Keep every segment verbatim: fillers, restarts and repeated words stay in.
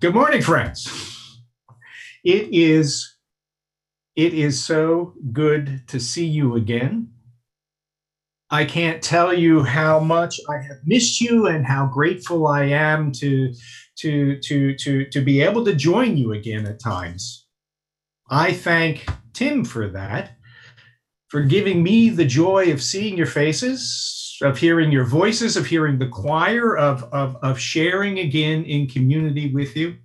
Good morning, friends. It is, it is so good to see you again. I can't tell you how much I have missed you and how grateful I am to, to, to, to, to be able to join you again at times. I thank Tim for that, for giving me the joy of seeing your faces, of hearing your voices, of hearing the choir, of, of, of sharing again in community with you.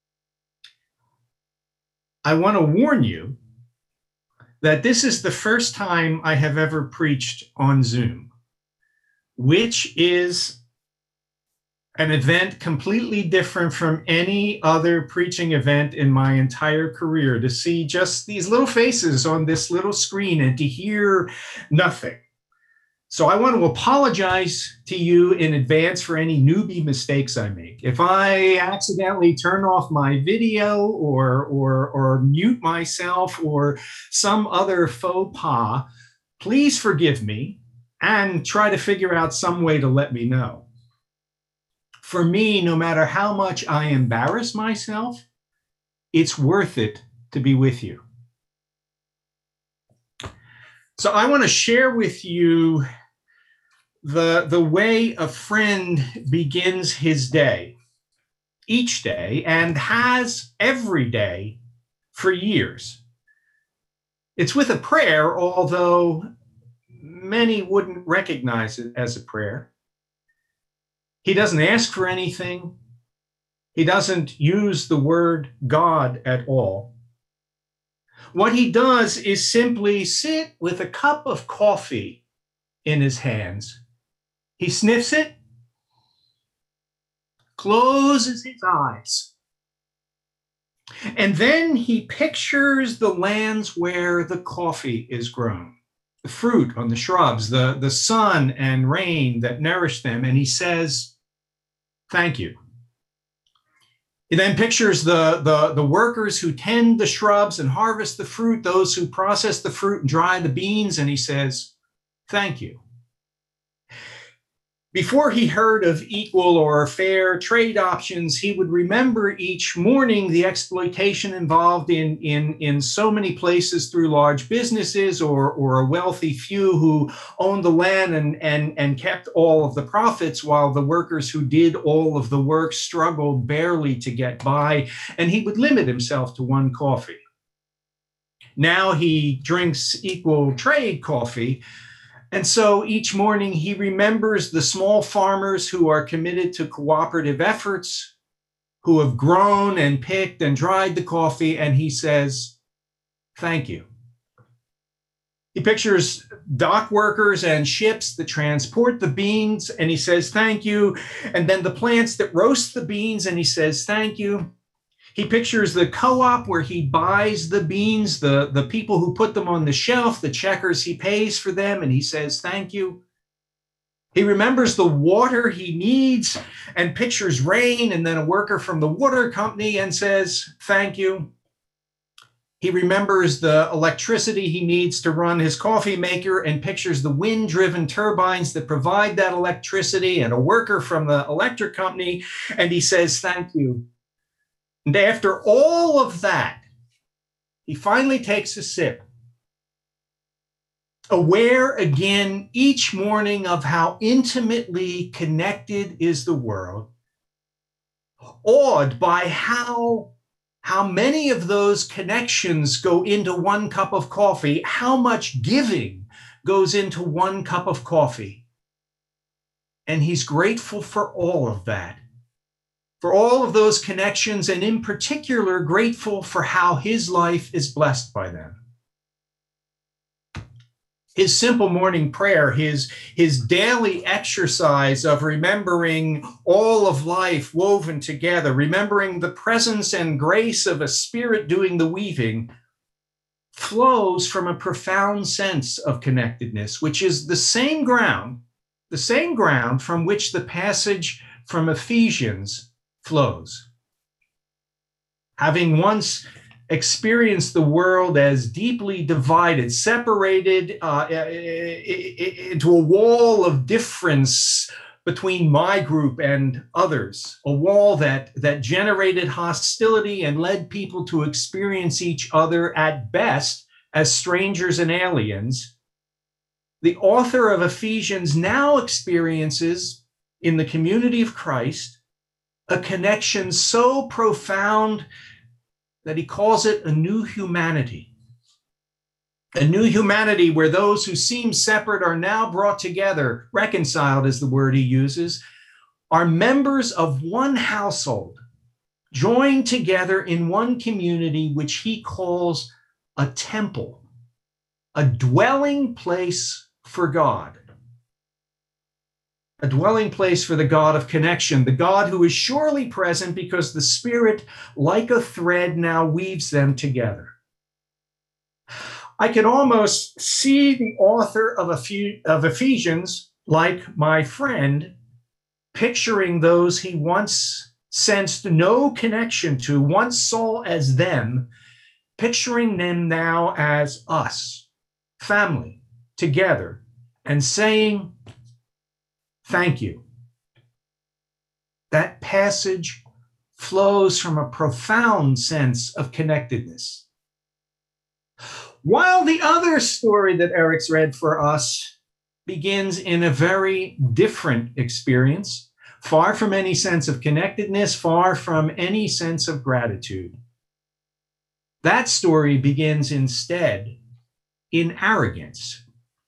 I want to warn you that this is the first time I have ever preached on Zoom, which is an event completely different from any other preaching event in my entire career. To see just these little faces on this little screen and to hear nothing. So I want to apologize to you in advance for any newbie mistakes I make. If I accidentally turn off my video or, or, or mute myself or some other faux pas, please forgive me and try to figure out some way to let me know. For me, no matter how much I embarrass myself, it's worth it to be with you. So I want to share with you the, the way a friend begins his day, each day, and has every day for years. It's with a prayer, although many wouldn't recognize it as a prayer. He doesn't ask for anything. He doesn't use the word God at all. What he does is simply sit with a cup of coffee in his hands. He sniffs it, closes his eyes, and then he pictures the lands where the coffee is grown, the fruit on the shrubs, the, the sun and rain that nourish them, and he says, thank you. He then pictures the, the, the workers who tend the shrubs and harvest the fruit, those who process the fruit and dry the beans, and he says, thank you. Before he heard of equal or fair trade options, he would remember each morning the exploitation involved in, in, in so many places through large businesses or, or a wealthy few who owned the land and, and, and kept all of the profits while the workers who did all of the work struggled barely to get by, and he would limit himself to one coffee. Now he drinks equal trade coffee. And so each morning he remembers the small farmers who are committed to cooperative efforts, who have grown and picked and dried the coffee, and he says, thank you. He pictures dock workers and ships that transport the beans, and he says, thank you. And then the plants that roast the beans, and he says, thank you. He pictures the co-op where he buys the beans, the, the people who put them on the shelf, the checkers he pays for them, and he says, thank you. He remembers the water he needs and pictures rain and then a worker from the water company and says, thank you. He remembers the electricity he needs to run his coffee maker and pictures the wind-driven turbines that provide that electricity and a worker from the electric company, and he says, thank you. And after all of that, he finally takes a sip, aware again each morning of how intimately connected is the world, awed by how, how many of those connections go into one cup of coffee, how much giving goes into one cup of coffee. And he's grateful for all of that. For all of those connections, and in particular, grateful for how his life is blessed by them. His simple morning prayer, his, his daily exercise of remembering all of life woven together, remembering the presence and grace of a spirit doing the weaving, flows from a profound sense of connectedness, which is the same ground, the same ground from which the passage from Ephesians flows. Having once experienced the world as deeply divided, separated uh, into a wall of difference between my group and others, a wall that, that generated hostility and led people to experience each other at best as strangers and aliens. The author of Ephesians now experiences in the community of Christ a connection so profound that he calls it a new humanity. A new humanity where those who seem separate are now brought together, reconciled is the word he uses, are members of one household, joined together in one community, which he calls a temple, a dwelling place for God. A dwelling place for the God of connection, the God who is surely present because the Spirit, like a thread, now weaves them together. I can almost see the author of, a few, of Ephesians, like my friend, picturing those he once sensed no connection to, once saw as them, picturing them now as us, family, together, and saying, thank you. That passage flows from a profound sense of connectedness. While the other story that Eric's read for us begins in a very different experience, far from any sense of connectedness, far from any sense of gratitude. That story begins instead in arrogance.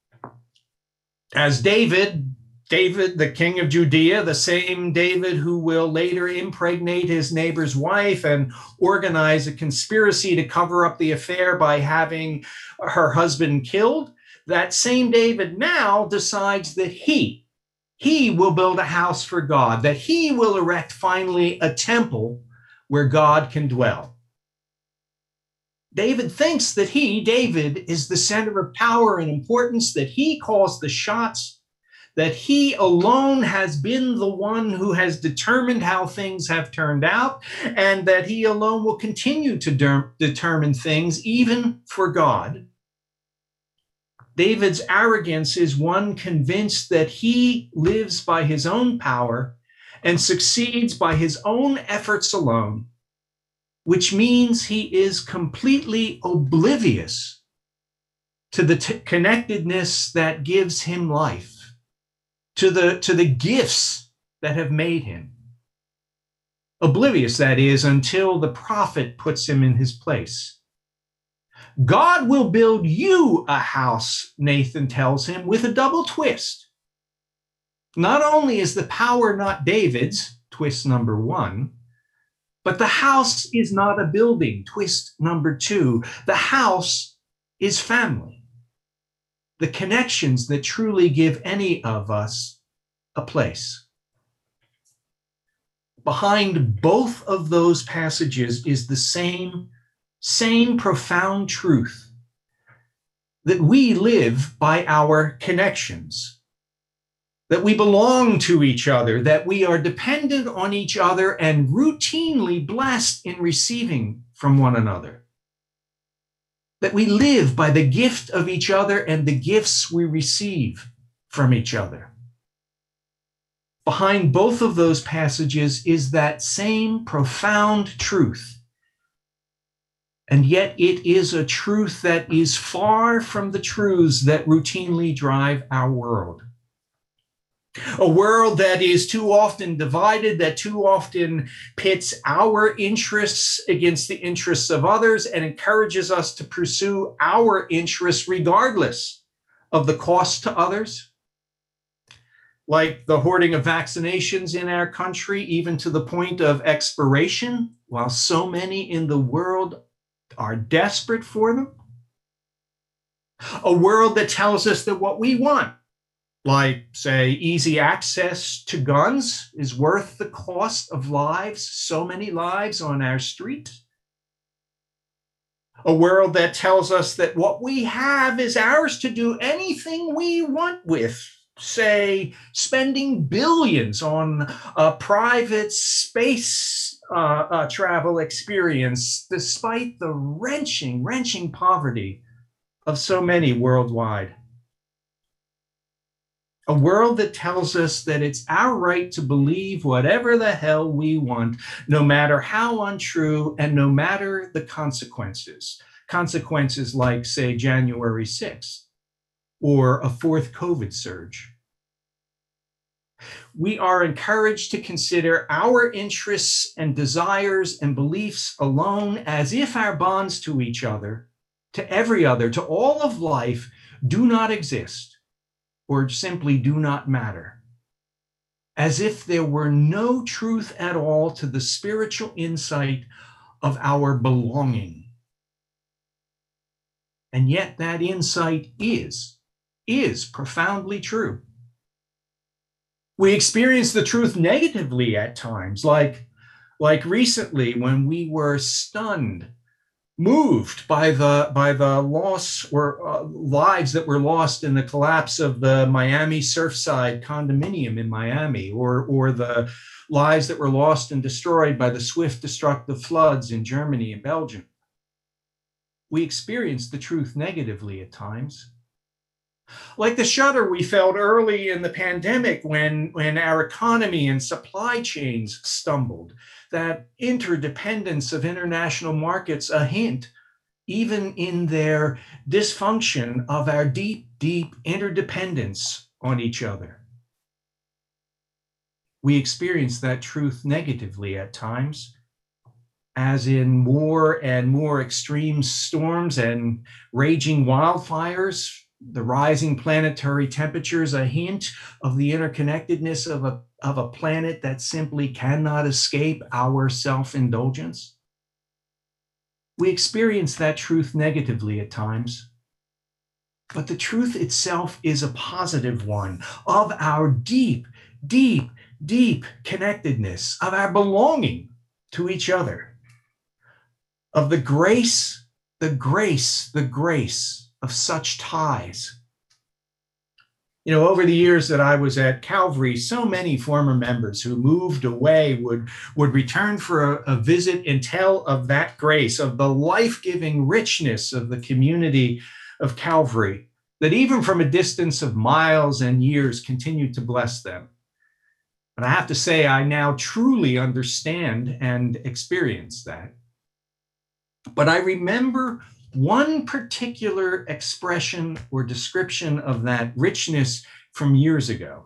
As David, David, the king of Judea, the same David who will later impregnate his neighbor's wife and organize a conspiracy to cover up the affair by having her husband killed, that same David now decides that he, he will build a house for God, that he will erect finally a temple where God can dwell. David thinks that he, David, is the center of power and importance, that he calls the shots, that he alone has been the one who has determined how things have turned out, and that he alone will continue to de- determine things, even for God. David's arrogance is one convinced that he lives by his own power and succeeds by his own efforts alone, which means he is completely oblivious to the t- connectedness that gives him life, to the, to the gifts that have made him. Oblivious, that is, until the prophet puts him in his place. God will build you a house, Nathan tells him, with a double twist. Not only is the power not David's, twist number one, but the house is not a building, twist number two. The house is family. The connections that truly give any of us a place. Behind both of those passages is the same, same profound truth that we live by our connections, that we belong to each other, that we are dependent on each other and routinely blessed in receiving from one another, that we live by the gift of each other and the gifts we receive from each other. Behind both of those passages is that same profound truth. And yet it is a truth that is far from the truths that routinely drive our world. A world that is too often divided, that too often pits our interests against the interests of others and encourages us to pursue our interests regardless of the cost to others. Like the hoarding of vaccinations in our country, even to the point of expiration, while so many in the world are desperate for them. A world that tells us that what we want, like, say, easy access to guns, is worth the cost of lives, so many lives on our street. A world that tells us that what we have is ours to do anything we want with, say, spending billions on a private space uh, uh, travel experience, despite the wrenching, wrenching poverty of so many worldwide. A world that tells us that it's our right to believe whatever the hell we want, no matter how untrue and no matter the consequences. Consequences like, say, January sixth or a fourth COVID surge. We are encouraged to consider our interests and desires and beliefs alone, as if our bonds to each other, to every other, to all of life, do not exist or simply do not matter, as if there were no truth at all to the spiritual insight of our belonging. And yet that insight is, is profoundly true. We experience the truth negatively at times, like, like recently when we were stunned, moved by the by the loss or uh, lives that were lost in the collapse of the Miami Surfside condominium in Miami, or or the lives that were lost and destroyed by the swift destructive floods in Germany and Belgium. We experience the truth negatively at times. Like the shudder we felt early in the pandemic when, when our economy and supply chains stumbled, that interdependence of international markets a hint, even in their dysfunction, of our deep, deep interdependence on each other. We experience that truth negatively at times, as in more and more extreme storms and raging wildfires, the rising planetary temperatures, a hint of the interconnectedness of a, of a planet that simply cannot escape our self-indulgence. We experience that truth negatively at times, but the truth itself is a positive one of our deep, deep, deep connectedness, of our belonging to each other, of the grace, the grace, the grace of such ties. You know, over the years that I was at Calvary, so many former members who moved away would, would return for a, a visit and tell of that grace, of the life-giving richness of the community of Calvary, that even from a distance of miles and years continued to bless them. And I have to say, I now truly understand and experience that. But I remember one particular expression or description of that richness from years ago.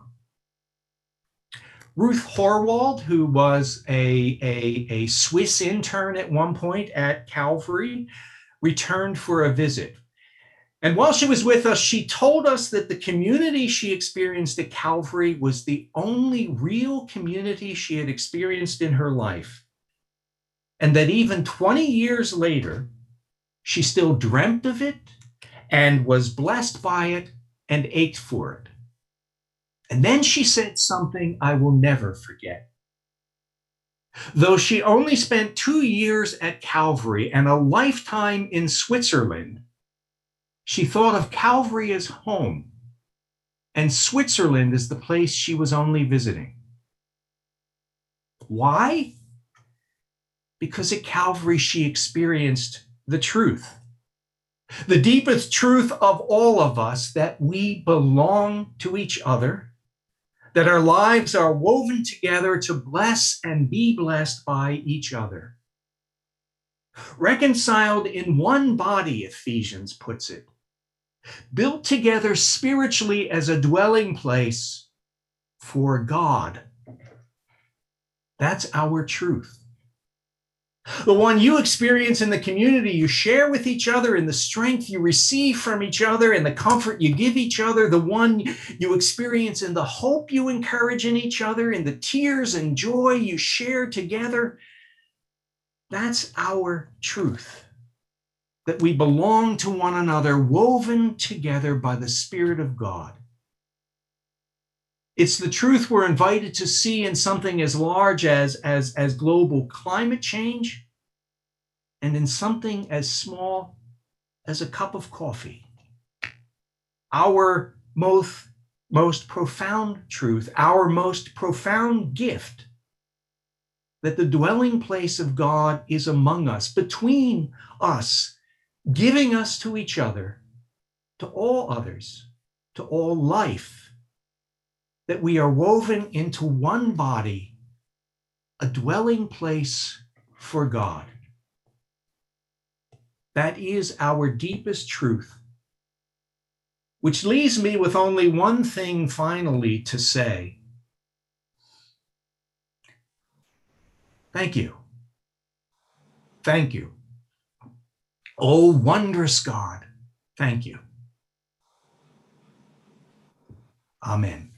Ruth Horwald, who was a, a, a Swiss intern at one point at Calvary, returned for a visit. And while she was with us, she told us that the community she experienced at Calvary was the only real community she had experienced in her life. And that even twenty years later, she still dreamt of it and was blessed by it and ached for it. And then she said something I will never forget. Though she only spent two years at Calvary and a lifetime in Switzerland, she thought of Calvary as home and Switzerland as the place she was only visiting. Why? Because at Calvary she experienced the truth, the deepest truth of all of us, that we belong to each other, that our lives are woven together to bless and be blessed by each other. Reconciled in one body, Ephesians puts it, built together spiritually as a dwelling place for God. That's our truth. The one you experience in the community you share with each other, in the strength you receive from each other, in the comfort you give each other, the one you experience in the hope you encourage in each other, in the tears and joy you share together. That's our truth, that we belong to one another, woven together by the Spirit of God. It's the truth we're invited to see in something as large as, as, as global climate change, and in something as small as a cup of coffee. Our most, most profound truth, our most profound gift, that the dwelling place of God is among us, between us, giving us to each other, to all others, to all life, that we are woven into one body, a dwelling place for God. That is our deepest truth, which leaves me with only one thing finally to say. Thank you. Thank you. Oh, wondrous God, thank you. Amen.